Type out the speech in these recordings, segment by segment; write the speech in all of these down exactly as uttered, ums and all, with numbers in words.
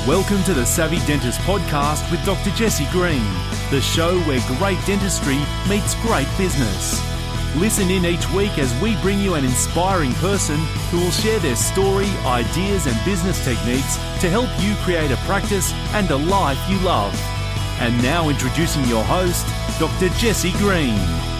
Welcome to the Savvy Dentist Podcast with Doctor Jesse Green, the show where great dentistry meets great business. Listen in each week as we bring you an inspiring person who will share their story, ideas and business techniques to help you create a practice and a life you love. And now introducing your host, Doctor Jesse Green.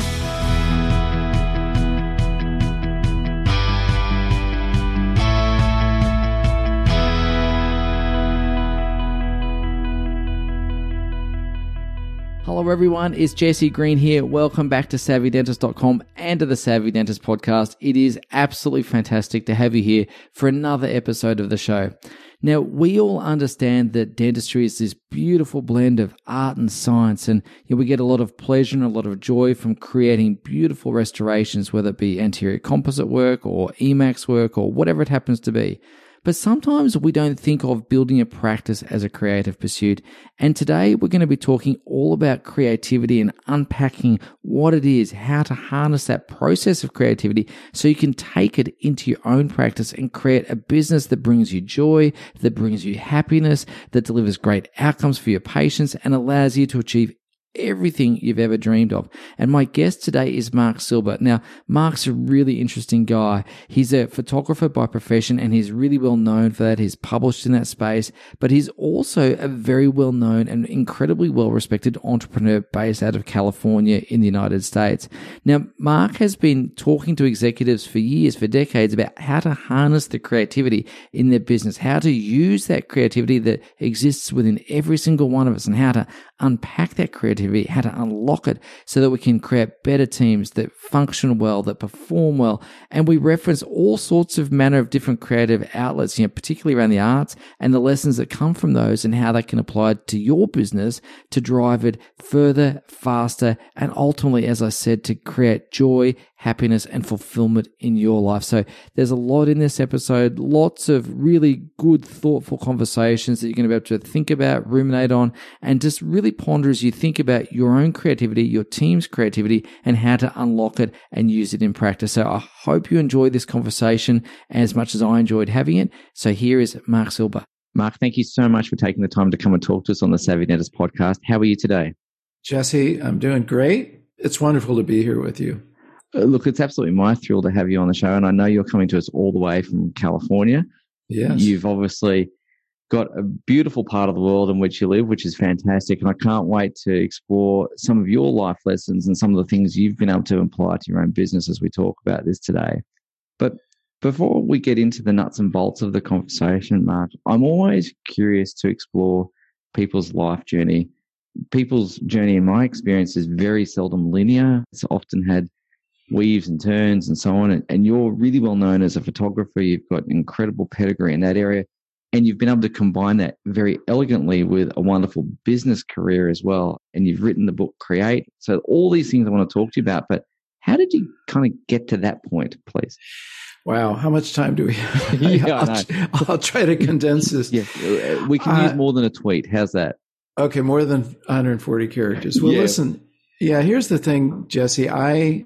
Hello everyone, it's Jesse Green here. Welcome back to savvy dentist dot com and to the Savvy Dentist Podcast. It is absolutely fantastic to have you here for another episode of the show. Now, we all understand that dentistry is this beautiful blend of art and science, and you know, we get a lot of pleasure and a lot of joy from creating beautiful restorations, whether it be anterior composite work or E MAX work or whatever it happens to be. But sometimes we don't think of building a practice as a creative pursuit. And today we're going to be talking all about creativity and unpacking what it is, how to harness that process of creativity so you can take it into your own practice and create a business that brings you joy, that brings you happiness, that delivers great outcomes for your patients and allows you to achieve everything you've ever dreamed of. And my guest today is Mark Silber. Now, Mark's a really interesting guy. He's a photographer by profession and he's really well known for that. He's published in that space, but he's also a very well known and incredibly well respected entrepreneur based out of California in the United States. Now, Mark has been talking to executives for years, for decades, about how to harness the creativity in their business, how to use that creativity that exists within every single one of us and how to unpack that creativity, how to unlock it so that we can create better teams that function well, that perform well. And we reference all sorts of manner of different creative outlets, you know, particularly around the arts and the lessons that come from those and how they can apply to your business to drive it further, faster, and ultimately, as I said, to create joy, happiness, and fulfillment in your life. So there's a lot in this episode, lots of really good, thoughtful conversations that you're going to be able to think about, ruminate on, and just really ponder as you think about your own creativity, your team's creativity, and how to unlock it and use it in practice. So I hope you enjoy this conversation as much as I enjoyed having it. So here is Mark Silber. Mark, thank you so much for taking the time to come and talk to us on the Savvy Dentist Podcast. How are you today? Jesse, I'm doing great. It's wonderful to be here with you. Uh, look, it's absolutely my thrill to have you on the show, and I know you're coming to us all the way from California. Yes. You've obviously got a beautiful part of the world in which you live, which is fantastic, and I can't wait to explore some of your life lessons and some of the things you've been able to apply to your own business as we talk about this today. But before we get into the nuts and bolts of the conversation, Mark, I'm always curious to explore people's life journey. People's journey, in my experience, is very seldom linear. It's often had weaves and turns and so on. And you're really well known as a photographer. You've got incredible pedigree in that area. And you've been able to combine that very elegantly with a wonderful business career as well. And you've written the book Create. So all these things I want to talk to you about. But how did you kind of get to that point, please? Wow. How much time do we have? yeah, I'll, I'll try to condense this. Yeah, we can uh, use more than a tweet. How's that? Okay. More than one hundred forty characters. Well, yeah. Listen, yeah, here's the thing, Jesse. I...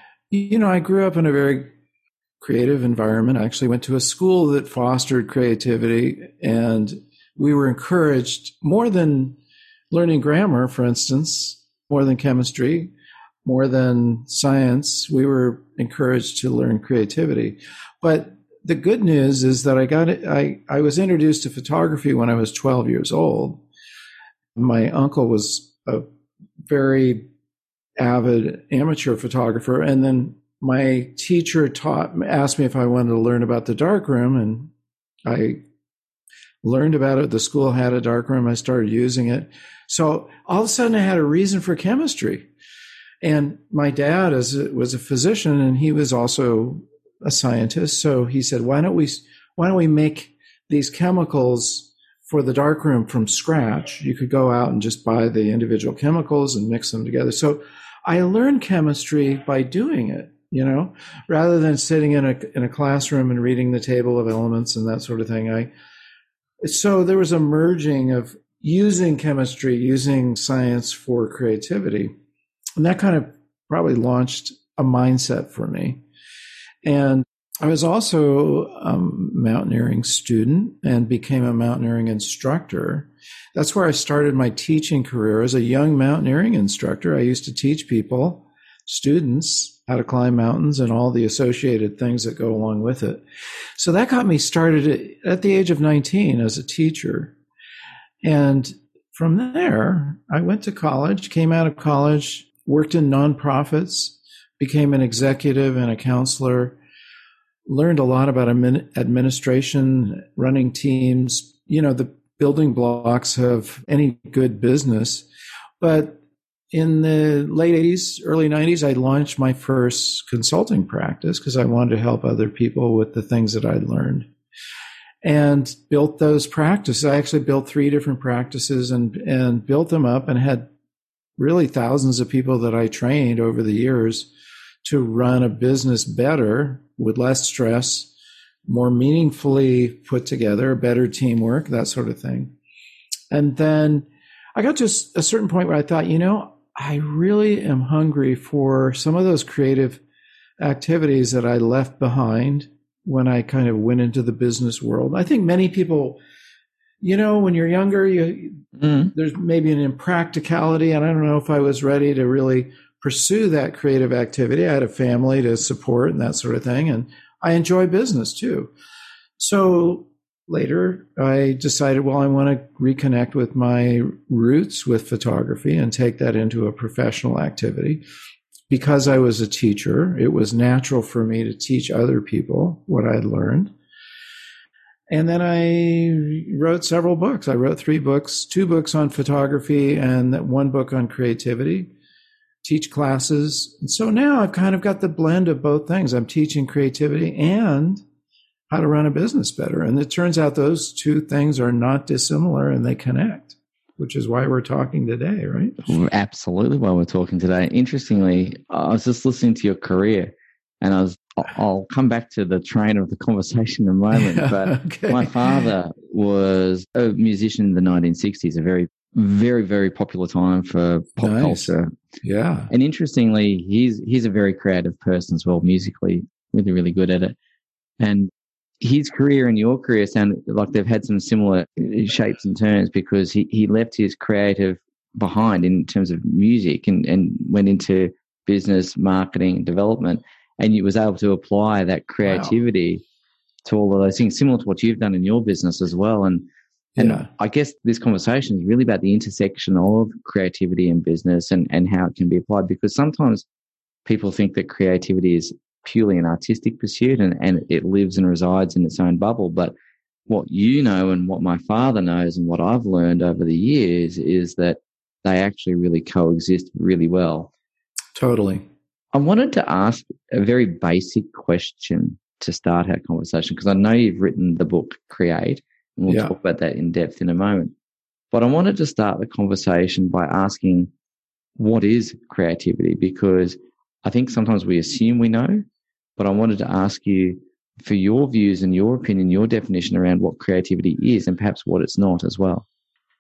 You know, I grew up in a very creative environment. I actually went to a school that fostered creativity, and we were encouraged more than learning grammar, for instance, more than chemistry, more than science. We were encouraged to learn creativity. But the good news is that I got it. I, I was introduced to photography when I was twelve years old. My uncle was a very avid amateur photographer. And then my teacher taught, asked me if I wanted to learn about the darkroom, and I learned about it. The school had a darkroom. I started using it. So all of a sudden I had a reason for chemistry. And my dad is, was a physician, and he was also a scientist. So he said, why don't we, why don't we make these chemicals for the darkroom from scratch? You could go out and just buy the individual chemicals and mix them together. So I learned chemistry by doing it, you know, rather than sitting in a in a classroom and reading the table of elements and that sort of thing. I so there was a merging of using chemistry, using science for creativity, and that kind of probably launched a mindset for me. And I was also a mountaineering student and became a mountaineering instructor. That's where I started my teaching career as a young mountaineering instructor. I used to teach people, students, how to climb mountains and all the associated things that go along with it. So that got me started at the age of nineteen as a teacher. And from there, I went to college, came out of college, worked in nonprofits, became an executive and a counselor, learned a lot about administration, running teams, you know, the building blocks of any good business. But in the late eighties, early nineties, I launched my first consulting practice because I wanted to help other people with the things that I'd learned, and built those practices. I actually built three different practices and, and built them up and had really thousands of people that I trained over the years to run a business better with less stress, more meaningfully put together, better teamwork, that sort of thing. And then I got to a certain point where I thought, you know, I really am hungry for some of those creative activities that I left behind when I kind of went into the business world. I think many people, you know, when you're younger, you, mm. there's maybe an impracticality, and I don't know if I was ready to really pursue that creative activity. I had a family to support and that sort of thing, and I enjoy business too. So later, I decided, well, I want to reconnect with my roots with photography and take that into a professional activity. Because I was a teacher, it was natural for me to teach other people what I'd learned. And then I wrote several books. I wrote three books, two books on photography and one book on creativity, teach classes. And so now I've kind of got the blend of both things. I'm teaching creativity and how to run a business better. And it turns out those two things are not dissimilar and they connect, which is why we're talking today, right? Absolutely why we're talking today. Interestingly, I was just listening to your career, and I was, I'll come back to the train of the conversation in a moment, but okay. My father was a musician in the nineteen sixties, a very, very, very popular time for pop nice. culture. Yeah. And interestingly, he's he's a very creative person as well, musically, really, really good at it. And his career and your career sound like they've had some similar shapes and turns, because he, he left his creative behind in terms of music and, and went into business, marketing, and development. And you was able to apply that creativity wow. to all of those things, similar to what you've done in your business as well. And, and yeah. I guess this conversation is really about the intersection of creativity and business and, and how it can be applied, because sometimes people think that creativity is purely an artistic pursuit and, and it lives and resides in its own bubble. But what you know and what my father knows and what I've learned over the years is that they actually really coexist really well. Totally. I wanted to ask a very basic question to start our conversation, because I know you've written the book Create, and we'll yeah. talk about that in depth in a moment. But I wanted to start the conversation by asking, what is creativity? Because I think sometimes we assume we know, but I wanted to ask you for your views and your opinion, your definition around what creativity is and perhaps what it's not as well.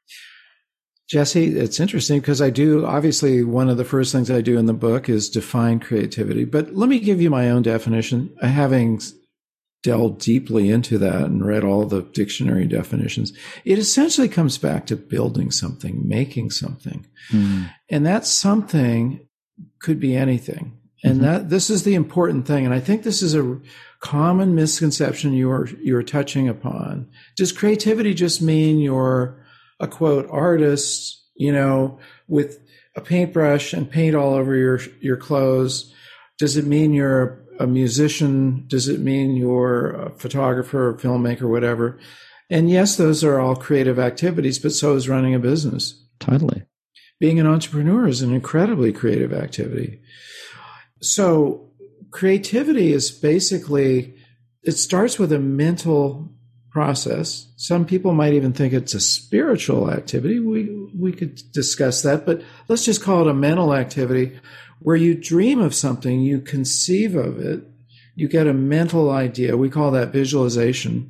Jesse, it's interesting because I do, obviously, one of the first things I do in the book is define creativity. But let me give you my own definition, having delved deeply into that and read all the dictionary definitions. It essentially comes back to building something, making something. Mm. And that something could be anything. And mm-hmm. that this is the important thing. And I think this is a common misconception you're you're touching upon. Does creativity just mean you're a, quote, artist, you know, with a paintbrush and paint all over your your clothes? Does it mean you're a musician? Does it mean you're a photographer or filmmaker, whatever? And yes, those are all creative activities, but so is running a business. Totally. Being an entrepreneur is an incredibly creative activity. So creativity is basically, it starts with a mental process. Some people might even think it's a spiritual activity. We we could discuss that, but let's just call it a mental activity where you dream of something, you conceive of it, you get a mental idea. We call that visualization.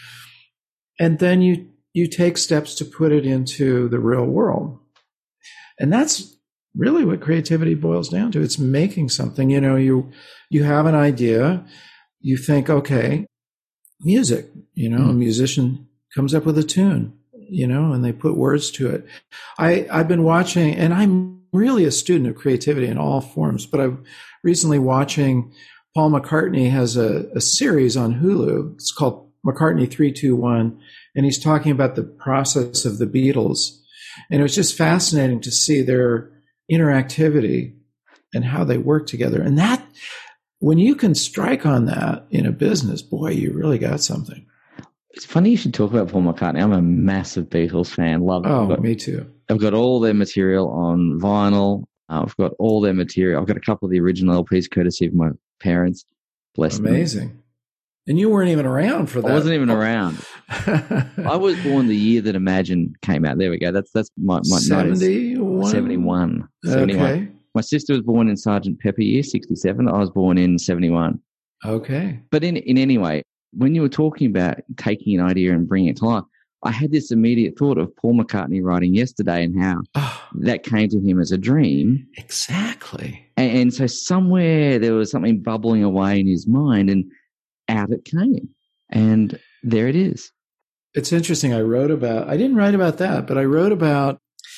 And then you you take steps to put it into the real world. And that's really what creativity boils down to. It's making something. You know, you you have an idea, you think, okay, music, you know, mm. a musician comes up with a tune, you know, and they put words to it. I, I've been watching, and I'm really a student of creativity in all forms, but I'm recently watching Paul McCartney has a, a series on Hulu. It's called McCartney three two one, and he's talking about the process of the Beatles. And it was just fascinating to see their interactivity and how they work together. And that, when you can strike on that in a business, boy, you really got something. It's funny you should talk about Paul McCartney. I'm a massive Beatles fan. Love it. Oh, got, me too. I've got all their material on vinyl. Uh, I've got all their material. I've got a couple of the original L Ps courtesy of my parents. Bless them. Amazing. And you weren't even around for that. I wasn't even around. I was born the year that Imagine came out. There we go. That's that's my, my seventy-one? seventy-one. seventy-one. Okay. My sister was born in Sergeant Pepper year, sixty-seven. I was born in seventy-one. Okay. But in, in any way, when you were talking about taking an idea and bringing it to life, I had this immediate thought of Paul McCartney writing Yesterday and how oh, that came to him as a dream. Exactly. And, and so somewhere there was something bubbling away in his mind, and out it came. And there it is. It's interesting. I wrote about, I didn't write about that, but I wrote about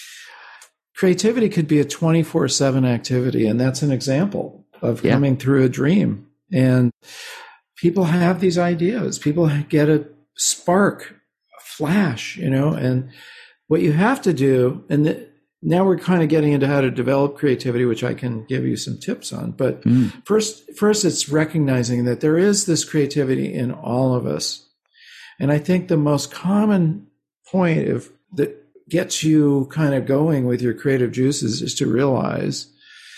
creativity could be a twenty-four seven activity. And that's an example of yeah. coming through a dream. And people have these ideas. People get a spark, a flash, you know, and what you have to do, and the, now we're kind of getting into how to develop creativity, which I can give you some tips on. But mm. first, first, it's recognizing that there is this creativity in all of us. And I think the most common point of that gets you kind of going with your creative juices is to realize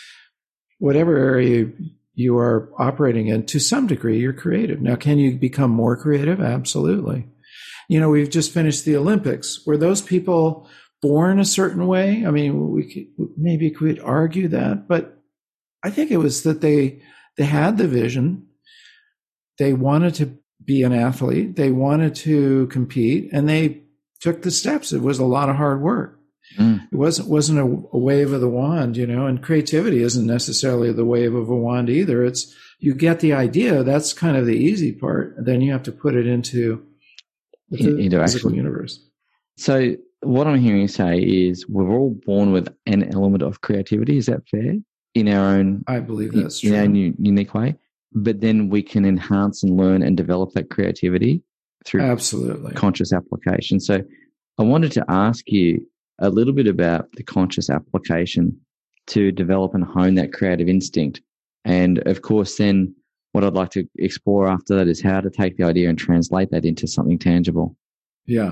whatever area you are operating in, to some degree, you're creative. Now, can you become more creative? Absolutely. You know, we've just finished the Olympics. Were those people born a certain way? I mean, we could, maybe could argue that, but I think it was that they they had the vision. They wanted to be an athlete. They wanted to compete, and they took the steps. It was a lot of hard work. Mm. It wasn't wasn't a, a wave of the wand, you know. And creativity isn't necessarily the wave of a wand either. It's you get the idea. That's kind of the easy part. And then you have to put it into the in, into physical action. Universe. So what I'm hearing you say is we're all born with an element of creativity. Is that fair? In our own, I believe that's in, true. In our new, unique way. But then we can enhance and learn and develop that creativity through absolutely conscious application. So I wanted to ask you a little bit about the conscious application to develop and hone that creative instinct. And of course, then what I'd like to explore after that is how to take the idea and translate that into something tangible. Yeah.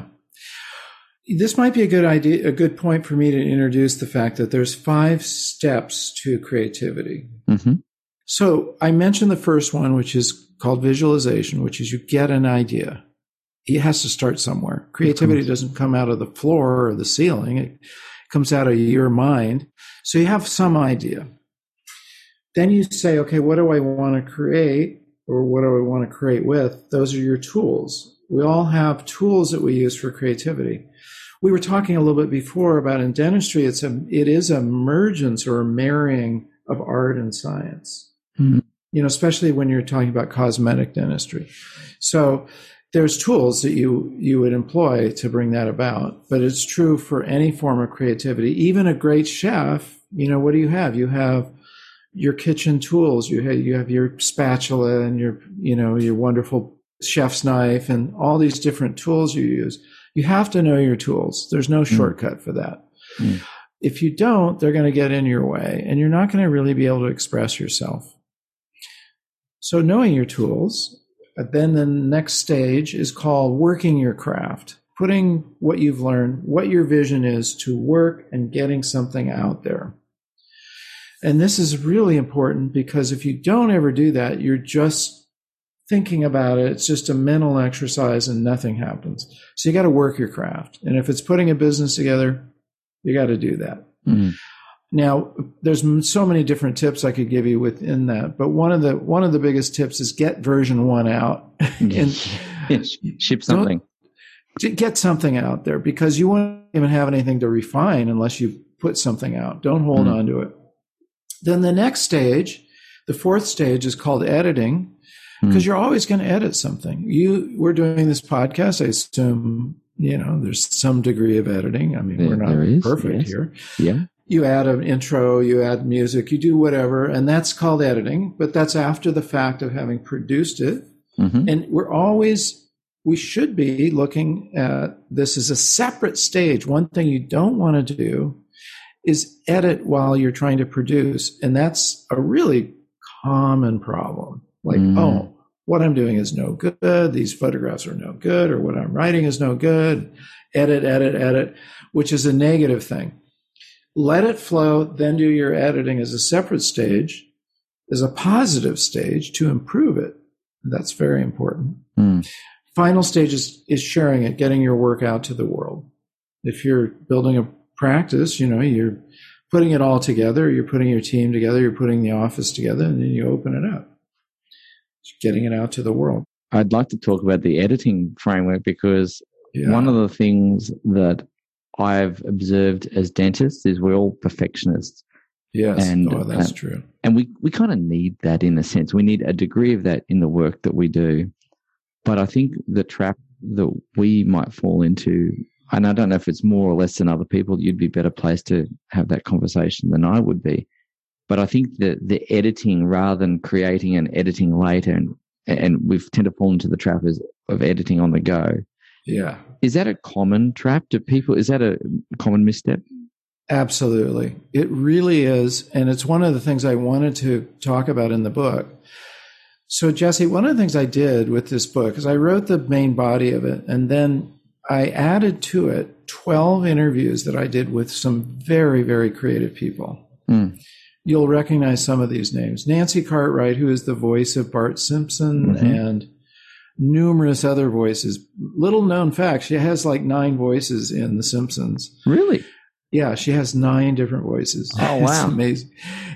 This might be a good idea, a good point for me to introduce the fact that there's five steps to creativity. Mm-hmm. So I mentioned the first one, which is called visualization, which is you get an idea. It has to start somewhere. Creativity doesn't come out of the floor or the ceiling. It comes out of your mind. So you have some idea. Then you say, okay, what do I want to create, or what do I want to create with? Those are your tools. We all have tools that we use for creativity. We were talking a little bit before about in dentistry, it's a, it is a mergence or a marrying of art and science. Mm-hmm. You know, especially when you're talking about cosmetic dentistry. So there's tools that you, you would employ to bring that about, but it's true for any form of creativity. Even a great chef, you know, what do you have? You have your kitchen tools. You have, you have your spatula and your, you know, your wonderful chef's knife and all these different tools you use. You have to know your tools. There's no mm. shortcut for that. Mm. If you don't, they're going to get in your way and you're not going to really be able to express yourself. So knowing your tools, then the next stage is called working your craft, putting what you've learned, what your vision is to work and getting something out there. And this is really important because if you don't ever do that, you're just thinking about it. It's just a mental exercise and nothing happens. So you got to work your craft. And if it's putting a business together, you got to do that. Mm-hmm. Now, there's so many different tips I could give you within that, but one of the one of the biggest tips is get version one out and ship something. Get something out there because you won't even have anything to refine unless you put something out. Don't hold mm-hmm. on to it. Then the next stage, the fourth stage, is called editing. because mm. you're always going to edit something. You, we're doing this podcast. I assume, you know, there's some degree of editing. I mean, there, we're not is, perfect yes. here. Yeah. You add an intro, you add music, you do whatever, and that's called editing, but that's after the fact of having produced it. Mm-hmm. And we're always, we should be looking at this as a separate stage. One thing you don't want to do is edit while you're trying to produce. And that's a really common problem. Like, mm. oh, what I'm doing is no good. These photographs are no good, or what I'm writing is no good. Edit, edit, edit, which is a negative thing. Let it flow, then do your editing as a separate stage, as a positive stage to improve it. That's very important. Mm. Final stage is, is sharing it, getting your work out to the world. If you're building a practice, you know, you're putting it all together, you're putting your team together, you're putting the office together, and then you open it up. Getting it out to the world. I'd like to talk about the editing framework because yeah. one of the things that I've observed as dentists is we're all perfectionists. Yes, and, oh, that's uh, true. And we, we kind of need that in a sense. We need a degree of that in the work that we do. But I think the trap that we might fall into, and I don't know if it's more or less than other people, you'd be better placed to have that conversation than I would be. But I think that the editing rather than creating and editing later, and, and we've tend to fall into the trap of, of editing on the go. Yeah. Is that a common trap? Do people, is that a common misstep? Absolutely. It really is. And it's one of the things I wanted to talk about in the book. So, Jesse, one of the things I did with this book is I wrote the main body of it, and then I added to it twelve interviews that I did with some very, very creative people. Mm. You'll recognize some of these names. Nancy Cartwright, who is the voice of Bart Simpson, mm-hmm. and numerous other voices. Little known fact, she has like nine voices in The Simpsons. Really? Yeah, she has nine different voices. Oh, wow. It's amazing.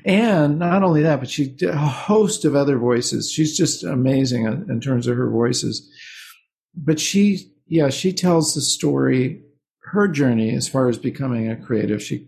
And not only that, but she did a host of other voices. She's just amazing in terms of her voices. But she, yeah, she tells the story, her journey as far as becoming a creative. She,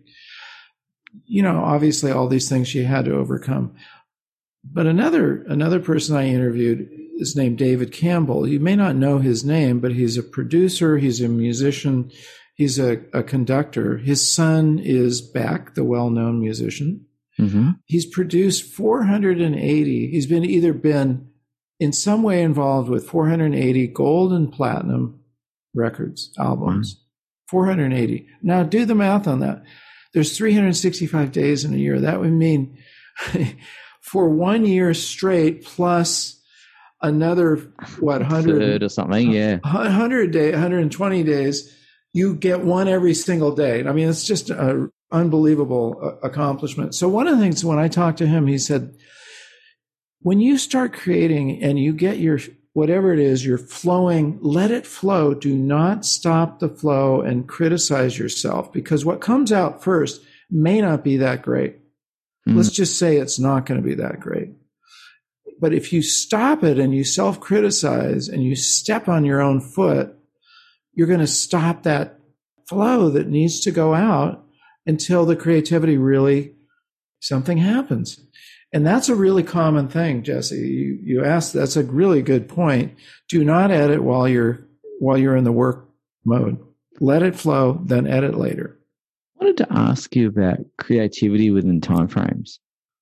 you know, obviously all these things she had to overcome. But another another person I interviewed is named David Campbell. You may not know his name, but he's a producer, he's a musician, he's a, a conductor. His son is Beck, the well-known musician. Mm-hmm. He's produced four hundred eighty. He's been either been in some way involved with four hundred eighty gold and platinum records, albums. Mm-hmm. four hundred eighty. Now do the math on that. There's three hundred sixty-five days in a year. That would mean for one year straight plus another, what, one hundred third or something, yeah. one hundred day, one hundred twenty days, you get one every single day. I mean, it's just an unbelievable uh, accomplishment. So one of the things when I talked to him, he said, when you start creating and you get your, whatever it is, you're flowing, let it flow. Do not stop the flow and criticize yourself, because what comes out first may not be that great. Mm. Let's just say it's not going to be that great. But if you stop it and you self-criticize and you step on your own foot, you're going to stop that flow that needs to go out until the creativity really, something happens. And that's a really common thing, Jesse. You, you asked, that's a really good point. Do not edit while you're, while you're in the work mode. Let it flow, then edit later. I wanted to ask you about creativity within timeframes,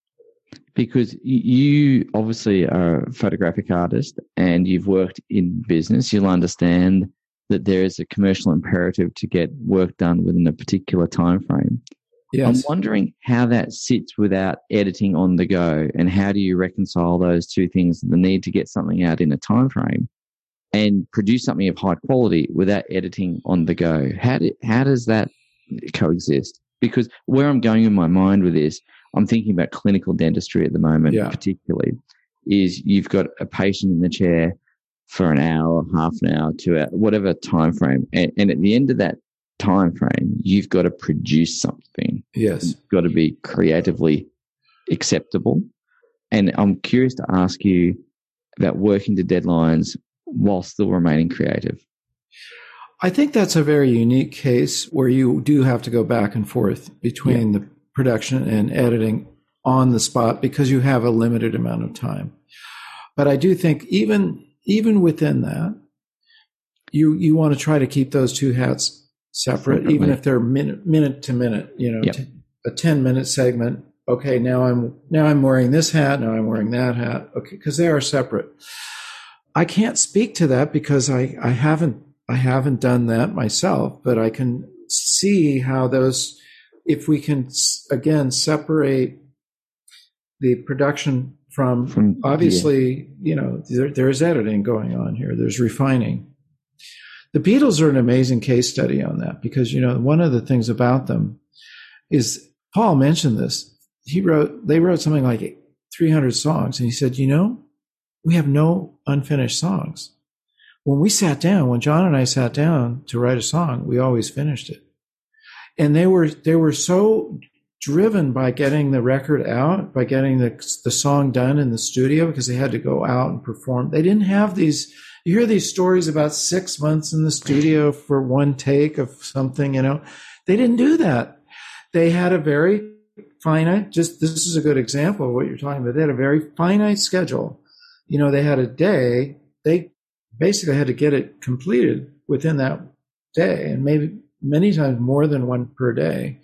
because you obviously are a photographic artist and you've worked in business. You'll understand that there is a commercial imperative to get work done within a particular time frame. Yes. I'm wondering how that sits without editing on the go, and how do you reconcile those two things, the need to get something out in a time frame and produce something of high quality without editing on the go? How do, how does that coexist? Because where I'm going in my mind with this, I'm thinking about clinical dentistry at the moment, yeah. particularly, is you've got a patient in the chair for an hour, half an hour, two hours, whatever time frame. And, and at the end of that time frame, you've got to produce something. Yes. It's got to be creatively acceptable. And I'm curious to ask you about working to deadlines while still remaining creative. I think that's a very unique case where you do have to go back and forth between yeah. the production and editing on the spot because you have a limited amount of time. But I do think even even within that, you you want to try to keep those two hats separate, Separately. even if they're minute minute to minute. You know, yep. t- a ten minute segment. Okay, now I'm now I'm wearing this hat. Now I'm wearing that hat. Okay, because they are separate. I can't speak to that because I, I haven't I haven't done that myself, but I can see how those, if we can again separate the production from, from obviously, yeah. you know, there, there's editing going on here. There's refining. The Beatles are an amazing case study on that because, you know, one of the things about them is, Paul mentioned this. He wrote, they wrote something like three hundred songs, and he said, you know, we have no unfinished songs. When we sat down, when John and I sat down to write a song, we always finished it. And they were, they were so driven by getting the record out, by getting the, the song done in the studio, because they had to go out and perform. They didn't have these, you hear these stories about six months in the studio for one take of something, you know. They didn't do that. They had a very finite, just this is a good example of what you're talking about. They had a very finite schedule. You know, they had a day. They basically had to get it completed within that day, and maybe many times more than one per day.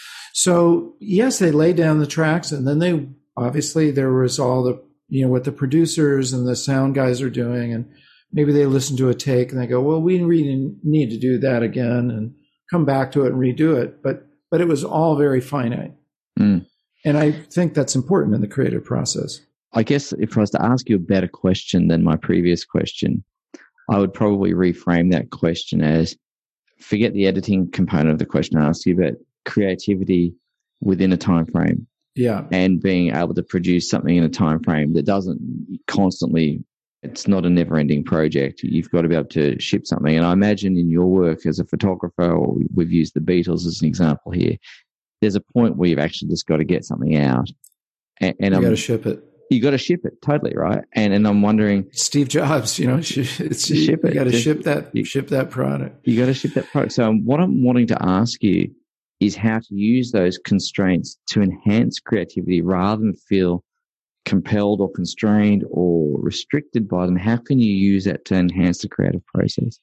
So yes, they laid down the tracks, and then they obviously there was all the, you know, what the producers and the sound guys are doing, and maybe they listen to a take and they go, well, we really need to do that again and come back to it and redo it. But but it was all very finite. Mm. And I think that's important in the creative process. I guess if I was to ask you a better question than my previous question, I would probably reframe that question as, forget the editing component of the question I asked you, but creativity within a time frame. Yeah. And being able to produce something in a time frame that doesn't constantly, it's not a never-ending project. You've got to be able to ship something. And I imagine in your work as a photographer, or we've used the Beatles as an example here, there's a point where you've actually just got to get something out. And, and you got to ship it. You got to ship it, totally, right? And and I'm wondering, Steve Jobs, you know, it's, you, ship it. You got to just, ship that, you, ship that product. You got to ship that product. So what I'm wanting to ask you is how to use those constraints to enhance creativity rather than feel compelled or constrained or restricted by them. How can you use that to enhance the creative process?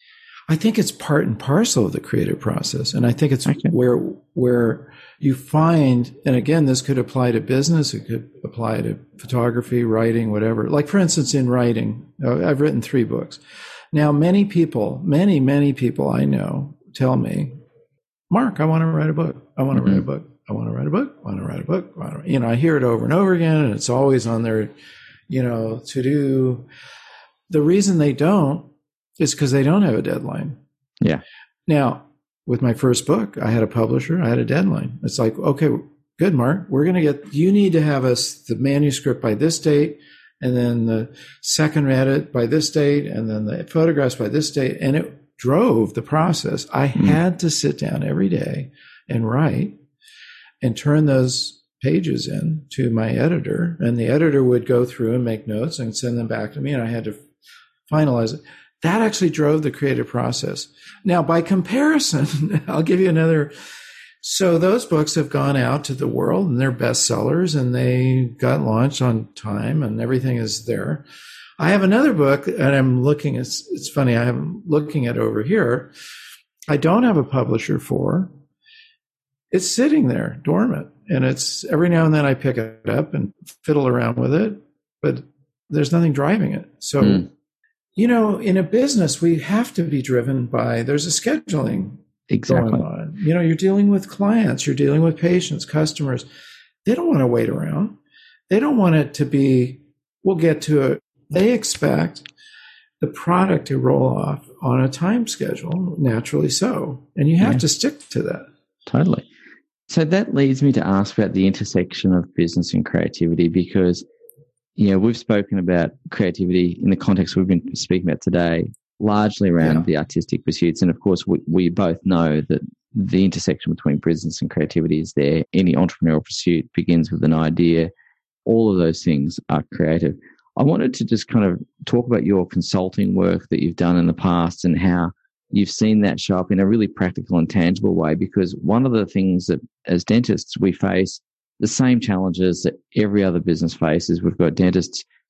I think it's part and parcel of the creative process. And I think it's okay. where where you find, and again, this could apply to business, it could apply to photography, writing, whatever. Like, for instance, in writing, I've written three books. Now, many people, many, many people I know tell me, Mark, I want to write a book. I want to mm-hmm. write a book. I want to write a book. I want to write a book. I want to, you know, I hear it over and over again, and it's always on their, you know, to-do. The reason they don't is because they don't have a deadline. Yeah. Now, with my first book, I had a publisher. I had a deadline. It's like, okay, good, Mark. We're going to get, you need to have us the manuscript by this date, and then the second edit by this date, and then the photographs by this date. And it drove the process. I mm. had to sit down every day and write and turn those pages in to my editor. And the editor would go through and make notes and send them back to me, and I had to finalize it. That actually drove the creative process. Now, by comparison, I'll give you another. So those books have gone out to the world, and they're bestsellers, and they got launched on time, and everything is there. I have another book, and I'm looking, it's, it's funny, I'm looking at it over here. I don't have a publisher for. It's sitting there dormant, and it's every now and then I pick it up and fiddle around with it, but there's nothing driving it. So, mm. you know, in a business, we have to be driven by, there's a scheduling exactly. going on. You know, you're dealing with clients, you're dealing with patients, customers. They don't want to wait around. They don't want it to be, we'll get to it. They expect the product to roll off on a time schedule, naturally so. And you have yeah. to stick to that. Totally. So that leads me to ask about the intersection of business and creativity, because, you know, we've spoken about creativity in the context we've been speaking about today, largely around yeah. the artistic pursuits. And of course, we, we both know that the intersection between business and creativity is there. Any entrepreneurial pursuit begins with an idea. All of those things are creative. I wanted to just kind of talk about your consulting work that you've done in the past and how you've seen that show up in a really practical and tangible way, because one of the things that as dentists we face the same challenges that every other business faces. We've got dentists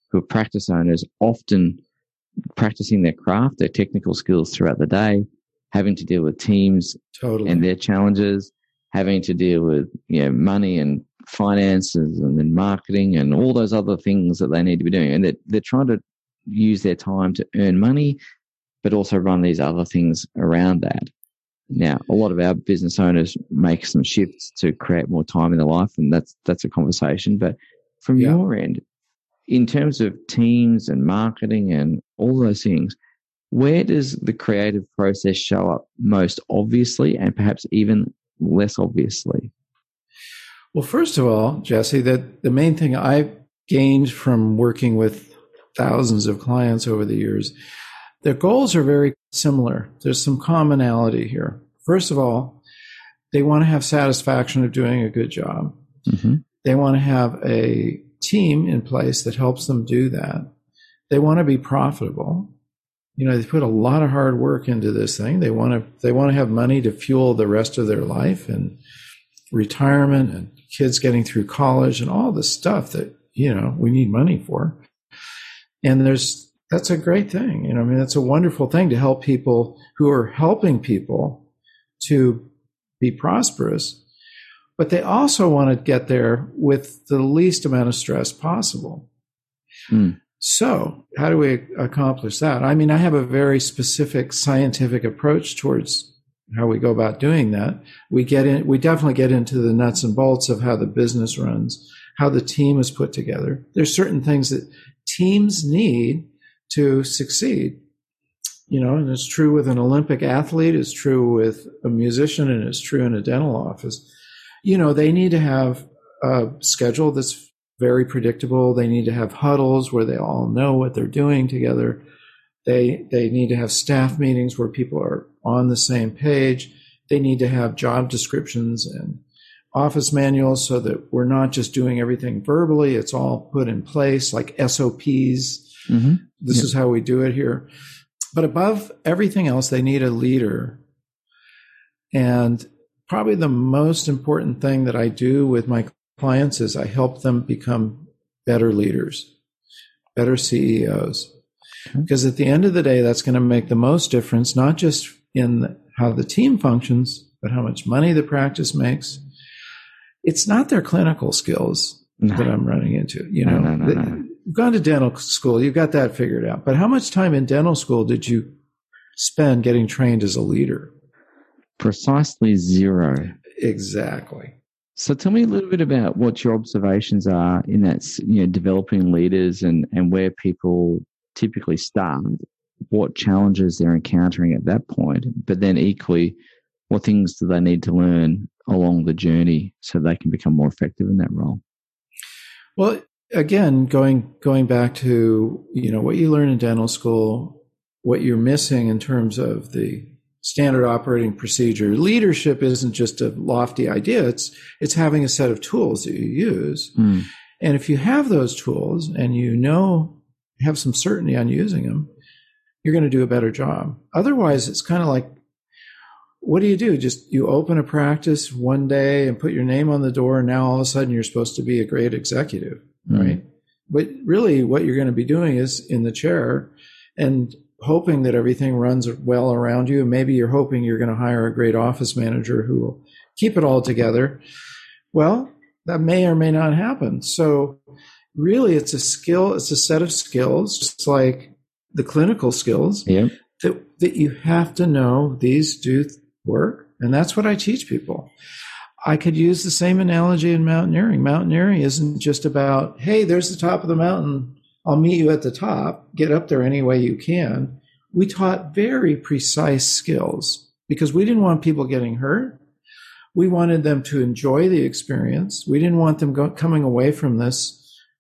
who are practice owners, often practicing their craft, their technical skills throughout the day, having to deal with teams totally. and their challenges, having to deal with, you know, money and finances and then marketing and all those other things that they need to be doing. And they're, they're trying to use their time to earn money, but also run these other things around that. Now, a lot of our business owners make some shifts to create more time in their life, and that's that's a conversation. But from yeah. your end, in terms of teams and marketing and all those things, where does the creative process show up most obviously and perhaps even less obviously? Well, first of all, Jesse, that the main thing I've gained from working with thousands of clients over the years, their goals are very similar. There's some commonality here. First of all, they want to have satisfaction of doing a good job. Mm-hmm. They want to have a team in place that helps them do that. They want to be profitable. You know, they put a lot of hard work into this thing. They want to, they want to have money to fuel the rest of their life and retirement and kids getting through college and all the stuff that, you know, we need money for. And there's, that's a great thing. You know, I mean, that's a wonderful thing to help people who are helping people to be prosperous. But they also want to get there with the least amount of stress possible. Mm. So how do we accomplish that? I mean, I have a very specific scientific approach towards how we go about doing that. We get in, we definitely get into the nuts and bolts of how the business runs, how the team is put together. There's certain things that teams need to succeed. You know, and it's true with an Olympic athlete, it's true with a musician, and it's true in a dental office. You know, they need to have a schedule that's very predictable. They need to have huddles where they all know what they're doing together. They they need to have staff meetings where people are on the same page. They need to have job descriptions and office manuals so that we're not just doing everything verbally. It's all put in place like S O Ps. Mm-hmm. This yep. is how we do it here. But above everything else, they need a leader. And probably the most important thing that I do with my clients is I help them become better leaders, better C E Os. Okay. Because at the end of the day, that's going to make the most difference, not just in how the team functions, but how much money the practice makes. It's not their clinical skills no. that I'm running into. You know, no, no, no, no. You've gone to dental school, you've got that figured out. But how much time in dental school did you spend getting trained as a leader? Precisely zero. Exactly. So tell me a little bit about what your observations are in that, you know, developing leaders and, and where people typically start, what challenges they're encountering at that point, but then equally, what things do they need to learn along the journey so they can become more effective in that role? Well, again, going going back to, you know, what you learn in dental school, what you're missing in terms of the standard operating procedure. Leadership isn't just a lofty idea. It's it's having a set of tools that you use. Mm. And if you have those tools and you know, have some certainty on using them, you're going to do a better job. Otherwise, it's kind of like, what do you do? Just you open a practice one day and put your name on the door, and now all of a sudden you're supposed to be a great executive, mm. right? But really what you're going to be doing is in the chair and hoping that everything runs well around you. Maybe you're hoping you're going to hire a great office manager who will keep it all together. Well, that may or may not happen. So really it's a skill, it's a set of skills, just like the clinical skills yeah. that, that you have to know these do work. And that's what I teach people. I could use the same analogy in mountaineering. Mountaineering isn't just about, hey, there's the top of the mountain. I'll meet you at the top. Get up there any way you can. We taught very precise skills because we didn't want people getting hurt. We wanted them to enjoy the experience. We didn't want them go, coming away from this,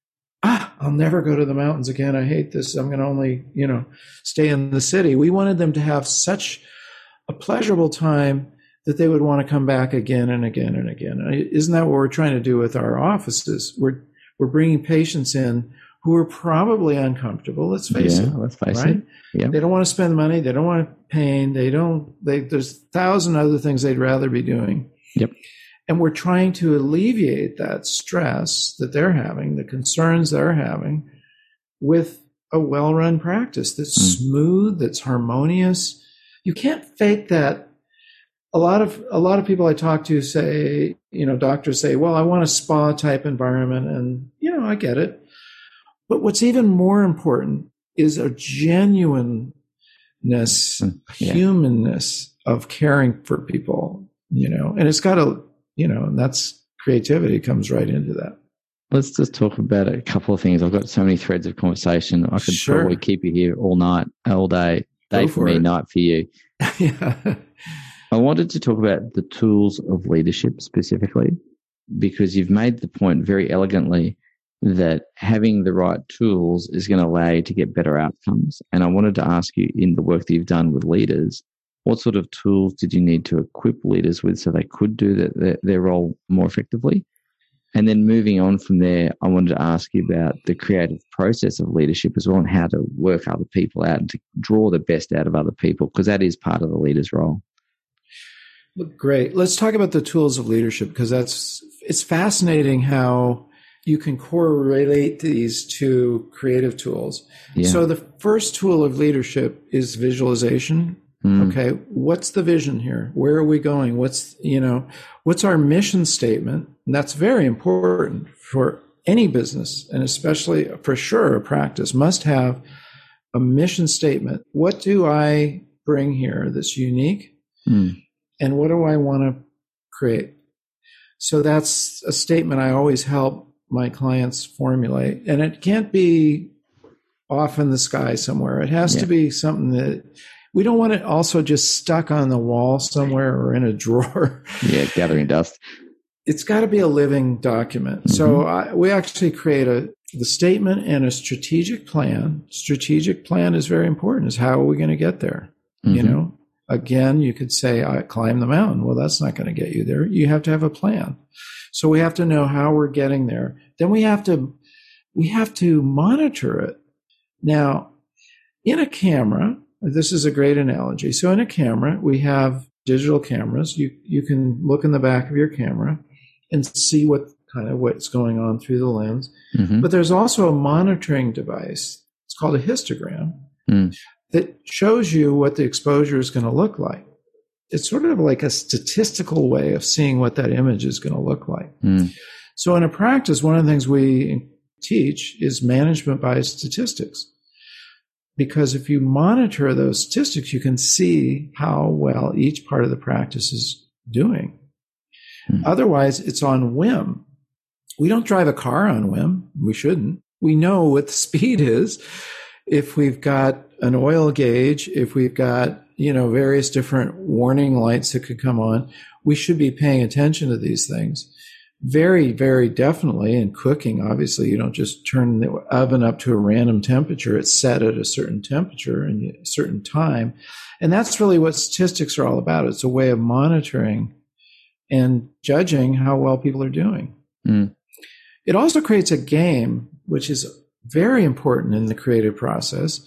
ah, I'll never go to the mountains again. I hate this. I'm going to only, you know, stay in the city. We wanted them to have such a pleasurable time that they would want to come back again and again and again. Isn't that what we're trying to do with our offices? We're we're bringing patients in who are probably uncomfortable. Let's face yeah, it. Let's face right? it. Yeah. They don't want to spend money. They don't want pain. They don't. They, there's a thousand other things they'd rather be doing. Yep. And we're trying to alleviate that stress that they're having, the concerns they're having, with a well-run practice that's mm. smooth, that's harmonious. You can't fake that. A lot of a lot of people I talk to say, you know, doctors say, well, I want a spa type environment. And, you know, I get it. But what's even more important is a genuineness, yeah. humanness of caring for people, you know, and it's got to, you know, and that's creativity comes right into that. Let's just talk about a couple of things. I've got so many threads of conversation. I could sure. probably keep you here all night, all day, day for, for me, it. night for you. yeah. I wanted to talk about the tools of leadership specifically, because you've made the point very elegantly that having the right tools is going to allow you to get better outcomes. And I wanted to ask you, in the work that you've done with leaders, what sort of tools did you need to equip leaders with so they could do the, their, their role more effectively? And then moving on from there, I wanted to ask you about the creative process of leadership as well, and how to work other people out and to draw the best out of other people, because that is part of the leader's role. Great. Let's talk about the tools of leadership, because that's it's fascinating how you can correlate these to creative tools. Yeah. So the first tool of leadership is visualization. Mm. Okay, what's the vision here? Where are we going? What's, you know, what's our mission statement? And that's very important for any business, and especially for sure a practice must have a mission statement. What do I bring here that's unique? Mm. And what do I want to create? So that's a statement I always help my clients formulate. And it can't be off in the sky somewhere. It has yeah. to be something that we don't want it also just stuck on the wall somewhere or in a drawer. Yeah, gathering dust. It's got to be a living document. Mm-hmm. So I, we actually create a the statement and a strategic plan. Strategic plan is very important. Is how are we going to get there? Mm-hmm. You know, again, you could say, I climb the mountain. Well, that's not going to get you there. You have to have a plan. So we have to know how we're getting there. Then we have to, we have to monitor it. Now, in a camera, this is a great analogy. So in a camera, we have digital cameras. You, you can look in the back of your camera and see what kind of what's going on through the lens. Mm-hmm. But there's also a monitoring device. It's called a histogram mm. that shows you what the exposure is going to look like. It's sort of like a statistical way of seeing what that image is going to look like. Mm. So in a practice, one of the things we teach is management by statistics. Because if you monitor those statistics, you can see how well each part of the practice is doing. Mm. Otherwise, it's on whim. We don't drive a car on whim. We shouldn't. We know what the speed is. If we've got an oil gauge, if we've got, you know, various different warning lights that could come on, we should be paying attention to these things. Very, very definitely. In cooking, obviously, you don't just turn the oven up to a random temperature. It's set at a certain temperature and a certain time. And that's really what statistics are all about. It's a way of monitoring and judging how well people are doing. Mm. It also creates a game, which is very important in the creative process,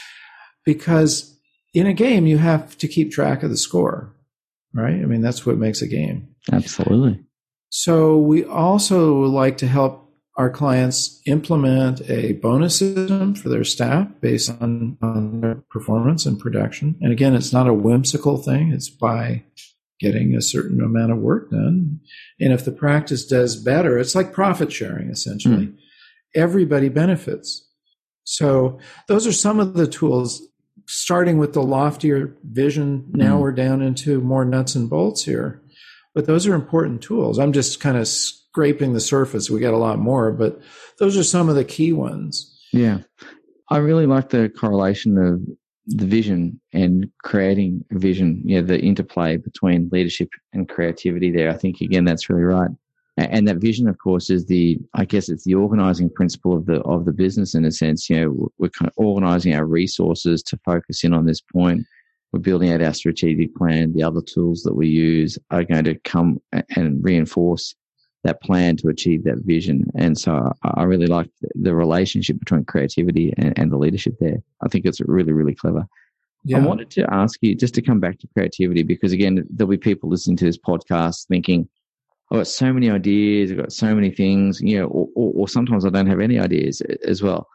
because in a game, you have to keep track of the score, right? I mean, that's what makes a game. Absolutely. So we also like to help our clients implement a bonus system for their staff based on, on their performance and production. And again, it's not a whimsical thing. It's by getting a certain amount of work done. And if the practice does better, it's like profit sharing, essentially. Mm. Everybody benefits. So those are some of the tools, starting with the loftier vision. Now mm. we're down into more nuts and bolts here. But those are important tools. I'm just kind of scraping the surface. We got a lot more, but those are some of the key ones. Yeah. I really like the correlation of the vision and creating a vision, you know, the interplay between leadership and creativity there. I think, again, that's really right. And that vision, of course, is the, I guess it's the organizing principle of the, of the business in a sense. You know, we're kind of organizing our resources to focus in on this point. We're building out our strategic plan. The other tools that we use are going to come and reinforce that plan to achieve that vision. And so I really like the relationship between creativity and, and the leadership there. I think it's really, really clever. Yeah. I wanted to ask you just to come back to creativity, because again, there'll be people listening to this podcast thinking, I've got so many ideas, I've got so many things, you know, or, or, or sometimes I don't have any ideas as well.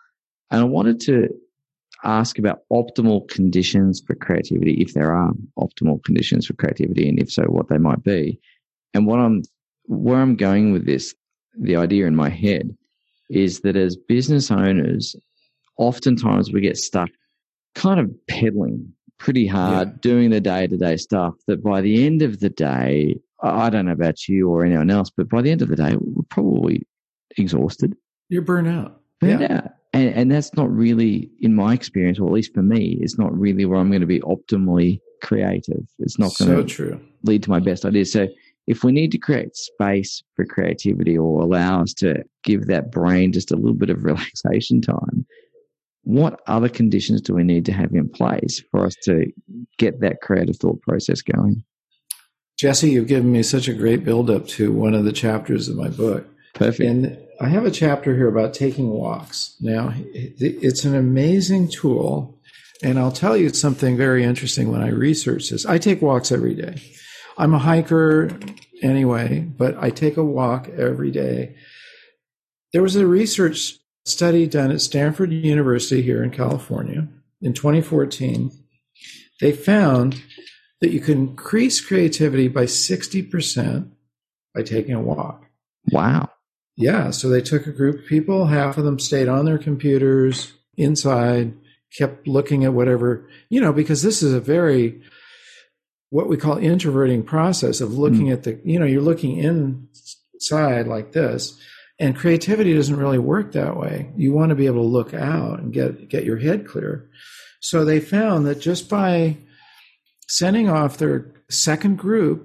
And I wanted to ask about optimal conditions for creativity, if there are optimal conditions for creativity, and if so, what they might be. And what I'm, where I'm going with this, the idea in my head is that as business owners, oftentimes we get stuck kind of pedaling pretty hard, yeah. doing the day-to-day stuff that by the end of the day, I don't know about you or anyone else, but by the end of the day, we're probably exhausted. You're burnt out. Burnt yeah. out. And, and that's not really, in my experience, or at least for me, it's not really where I'm going to be optimally creative. It's not going so to true. lead to my best ideas. So if we need to create space for creativity or allow us to give that brain just a little bit of relaxation time, what other conditions do we need to have in place for us to get that creative thought process going? Jesse, you've given me such a great build-up to one of the chapters of my book. Perfect. And I have a chapter here about taking walks. Now, it's an amazing tool, and I'll tell you something very interesting when I research this. I take walks every day. I'm a hiker anyway, but I take a walk every day. There was a research study done at Stanford University here in California in twenty fourteen. They found that you can increase creativity by sixty percent by taking a walk. Wow. Yeah, so they took a group of people, half of them stayed on their computers inside, kept looking at whatever, you know, because this is a very, what we call introverting process of looking mm. at the, you know, you're looking inside like this, and creativity doesn't really work that way. You want to be able to look out and get, get your head clear. So they found that just by sending off their second group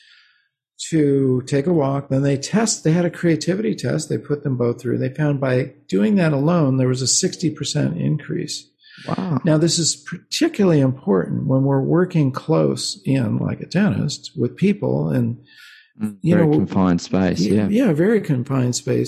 to take a walk, then they test, they had a creativity test, they put them both through. They found by doing that alone, there was a sixty percent increase. Wow. Now, this is particularly important when we're working close in, like a dentist, with people and, you very know, confined space. Yeah. Yeah, very confined space.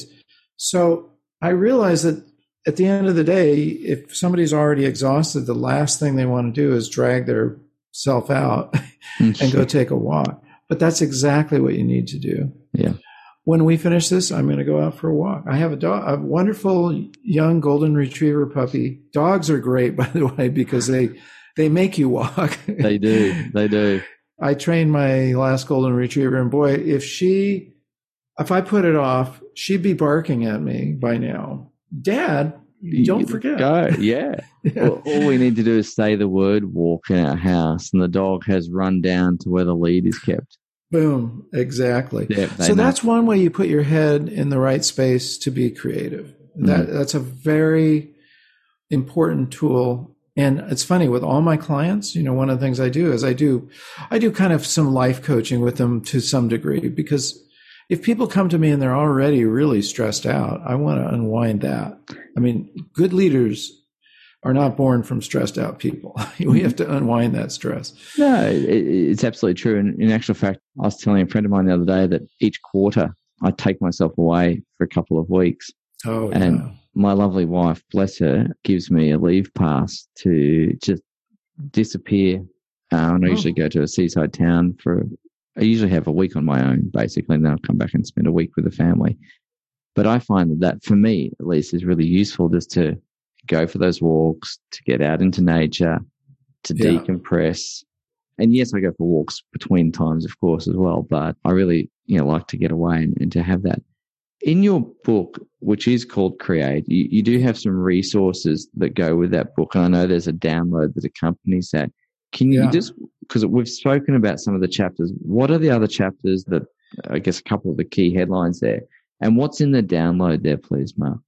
So I realized that at the end of the day, if somebody's already exhausted, the last thing they want to do is drag their self out and go take a walk. But that's exactly what you need to do. Yeah. When we finish this, I'm going to go out for a walk. I have a dog, a wonderful young golden retriever puppy. Dogs are great, by the way, because they they make you walk. They do. They do. I trained my last golden retriever, and boy, if she, if I put it off, she'd be barking at me by now. Dad, don't you forget. Go. Yeah. yeah. All, all we need to do is say the word walk in our house, and the dog has run down to where the lead is kept. Boom. Exactly. Yeah, so know. That's one way you put your head in the right space to be creative. That mm-hmm. That's a very important tool. And it's funny, with all my clients, you know, one of the things I do is I do, I do kind of some life coaching with them to some degree, because if people come to me and they're already really stressed out, I want to unwind that. I mean, good leaders are not born from stressed out people. We have to unwind that stress. No, it, it's absolutely true. And in actual fact, I was telling a friend of mine the other day that each quarter I take myself away for a couple of weeks. Oh, and yeah. My lovely wife, bless her, gives me a leave pass to just disappear. Uh, and I oh. usually go to a seaside town for, I usually have a week on my own, basically, and then I'll come back and spend a week with the family. But I find that, that for me, at least, is really useful just to go for those walks, to get out into nature, to yeah. decompress. And yes, I go for walks between times, of course, as well. But I really, you know, like to get away and, and to have that. In your book, which is called Create, you, you do have some resources that go with that book. And I know there's a download that accompanies that. Can you yeah. just, because we've spoken about some of the chapters, what are the other chapters that, I guess, a couple of the key headlines there? And what's in the download there, please, Mark?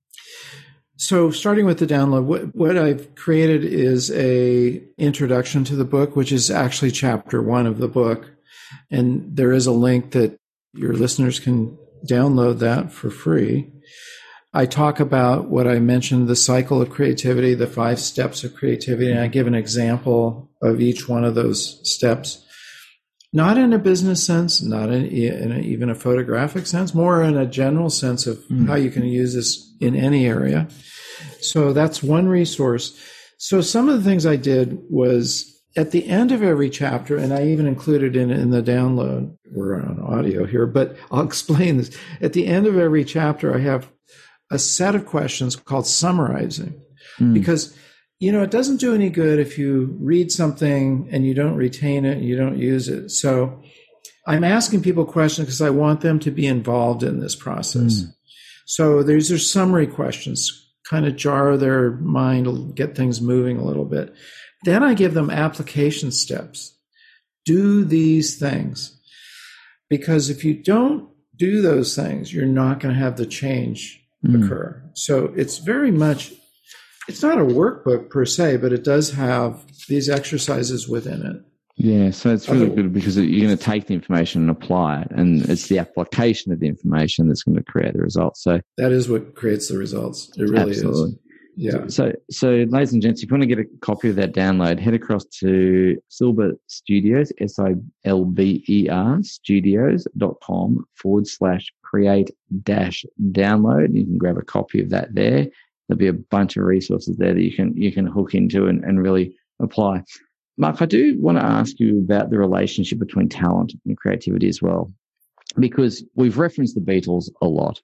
So starting with the download, what, what I've created is a introduction to the book, which is actually chapter one of the book. And there is a link that your listeners can download that for free. I talk about what I mentioned, the cycle of creativity, the five steps of creativity, and I give an example of each one of those steps. Not in a business sense, not in, in a, even a photographic sense, more in a general sense of mm. how you can use this in any area. So that's one resource. So some of the things I did was at the end of every chapter, and I even included in, in the download, we're on audio here, but I'll explain this. At the end of every chapter, I have a set of questions called summarizing. Mm. Because, you know, it doesn't do any good if you read something and you don't retain it and you don't use it. So I'm asking people questions because I want them to be involved in this process. Mm. So these are summary questions, kind of jar their mind, get things moving a little bit. Then I give them application steps. Do these things. Because if you don't do those things, you're not going to have the change mm. occur. So it's very much, it's not a workbook per se, but it does have these exercises within it. Yeah, so it's really good because you're going to take the information and apply it, and it's the application of the information that's going to create the results. So that is what creates the results. It really absolutely. is. Yeah. So, so, ladies and gents, if you want to get a copy of that download, head across to Silber Studios, S I L B E R, studios.com forward slash create dash download. You can grab a copy of that there. There'll be a bunch of resources there that you can you can hook into and, and really apply. Mark, I do want to ask you about the relationship between talent and creativity as well, because we've referenced the Beatles a lot.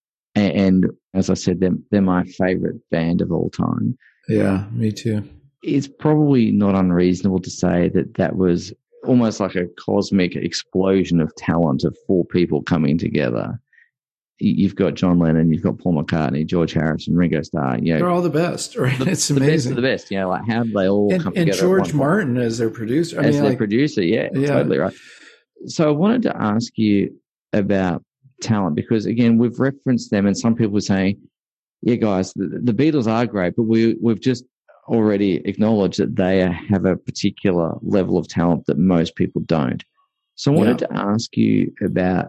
And as I said, they're, they're my favorite band of all time. Yeah, me too. It's probably not unreasonable to say that that was almost like a cosmic explosion of talent of four people coming together. You've got John Lennon, you've got Paul McCartney, George Harrison, Ringo Starr. You know, they're all the best, right? The, it's the amazing. Best of the best. You know, like how did they all and, come and together? And George Martin as their producer. I as mean, their like, producer, yeah, yeah, totally right. So I wanted to ask you about talent because, again, we've referenced them and some people are saying, yeah, guys, the, the Beatles are great, but we, we've just already acknowledged that they have a particular level of talent that most people don't. So I wanted yeah. to ask you about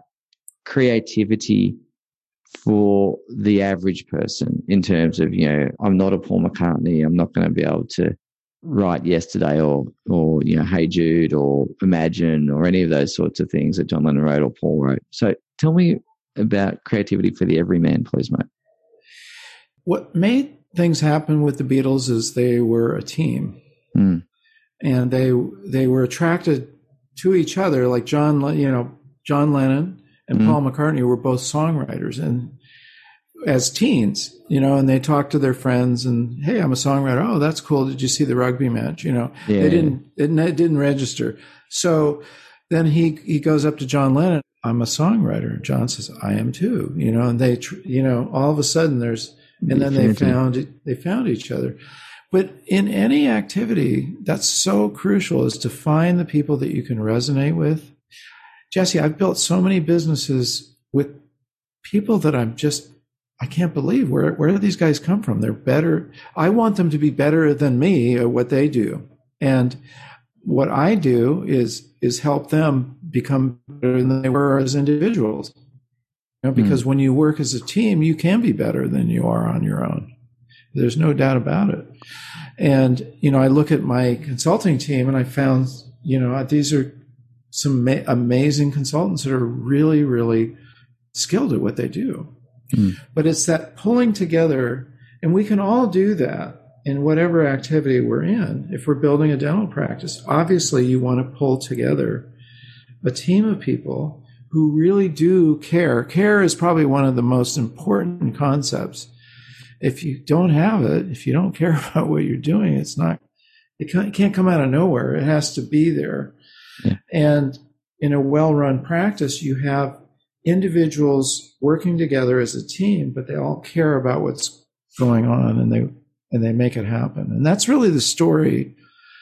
creativity for the average person in terms of, you know, I'm not a Paul McCartney. I'm not going to be able to write Yesterday or, or, you know, Hey Jude or Imagine or any of those sorts of things that John Lennon wrote or Paul wrote. So tell me about creativity for the everyman, please, mate. What made things happen with the Beatles is they were a team. Mm. And they they were attracted to each other, like John, you know, John Lennon and mm. Paul McCartney were both songwriters, and as teens, you know, and they talked to their friends and, hey, I'm a songwriter. Oh, that's cool. Did you see the rugby match? You know, yeah. they didn't, it, it didn't register. So then he, he goes up to John Lennon. I'm a songwriter. John says, I am too, you know, and they, you know, all of a sudden there's, and then they found, they found each other. But in any activity, that's so crucial, is to find the people that you can resonate with. Jesse, I've built so many businesses with people that I'm just, I can't believe where, where do these guys come from? They're better. I want them to be better than me at what they do. And what I do is, is help them become better than they were as individuals. You know, because mm. when you work as a team, you can be better than you are on your own. There's no doubt about it. And, you know, I look at my consulting team and I found, you know, these are some ma- amazing consultants that are really, really skilled at what they do. Mm. But it's that pulling together, and we can all do that in whatever activity we're in. If we're building a dental practice, obviously you want to pull together a team of people who really do care. Care is probably one of the most important concepts. If you don't have it, if you don't care about what you're doing, it's not, it can't come out of nowhere. It has to be there. Yeah. And in a well-run practice, you have individuals working together as a team, but they all care about what's going on, and they and they make it happen. And that's really the story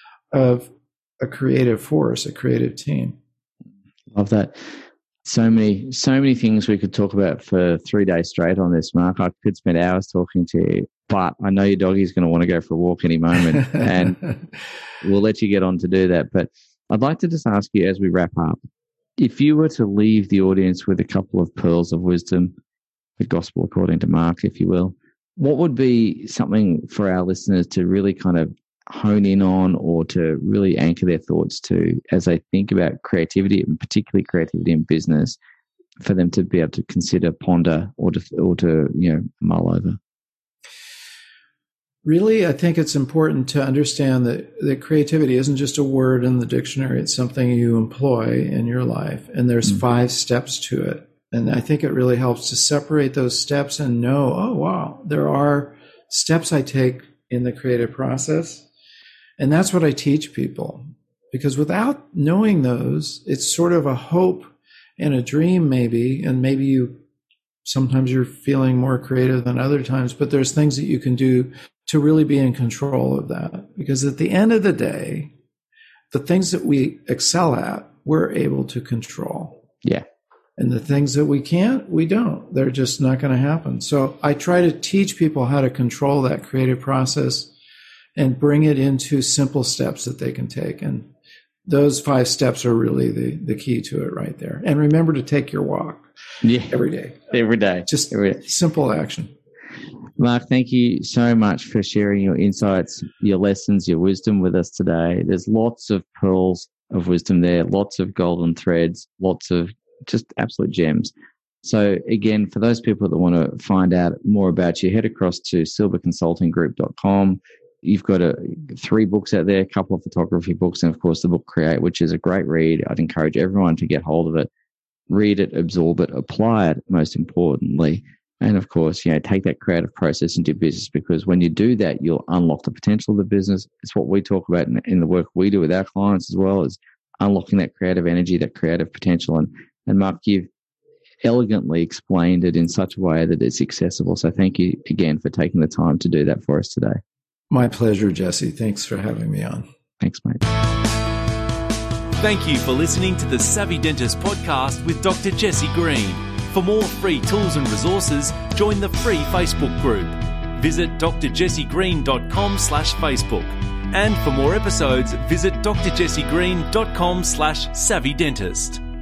of a creative force, a creative team. Love that. So many, so many things we could talk about for three days straight on this, Mark. I could spend hours talking to you, but I know your doggy's going to want to go for a walk any moment, and we'll let you get on to do that. But I'd like to just ask you as we wrap up, if you were to leave the audience with a couple of pearls of wisdom, the gospel according to Mark, if you will, what would be something for our listeners to really kind of hone in on, or to really anchor their thoughts to as they think about creativity, and particularly creativity in business, for them to be able to consider, ponder, or to, or to, you know, mull over? Really, I think it's important to understand that, that creativity isn't just a word in the dictionary. It's something you employ in your life, and there's mm-hmm. five steps to it. And I think it really helps to separate those steps and know, oh, wow, there are steps I take in the creative process. And that's what I teach people, because without knowing those, it's sort of a hope and a dream maybe, and maybe you sometimes you're feeling more creative than other times, but there's things that you can do to really be in control of that. Because at the end of the day, the things that we excel at, we're able to control. Yeah. And the things that we can't, we don't. They're just not going to happen. So I try to teach people how to control that creative process and bring it into simple steps that they can take. And those five steps are really the, the key to it right there. And remember to take your walk yeah. every day. Every day. Just every day. Simple action. Mark, thank you so much for sharing your insights, your lessons, your wisdom with us today. There's lots of pearls of wisdom there, lots of golden threads, lots of just absolute gems. So again, for those people that want to find out more about you, head across to silver consulting group dot com. You've got a, three books out there, a couple of photography books, and of course the book Create, which is a great read. I'd encourage everyone to get hold of it, read it, absorb it, apply it, most importantly. And of course, you know, take that creative process into your business, because when you do that, you'll unlock the potential of the business. It's what we talk about in, in the work we do with our clients as well, is unlocking that creative energy, that creative potential. And, and Mark, you've elegantly explained it in such a way that it's accessible. So thank you again for taking the time to do that for us today. My pleasure, Jesse. Thanks for having me on. Thanks, mate. Thank you for listening to the Savvy Dentist podcast with Doctor Jesse Green. For more free tools and resources, join the free Facebook group. Visit d r jesse green dot com slash Facebook. And for more episodes, visit d r jesse green dot com slash savvy dentist.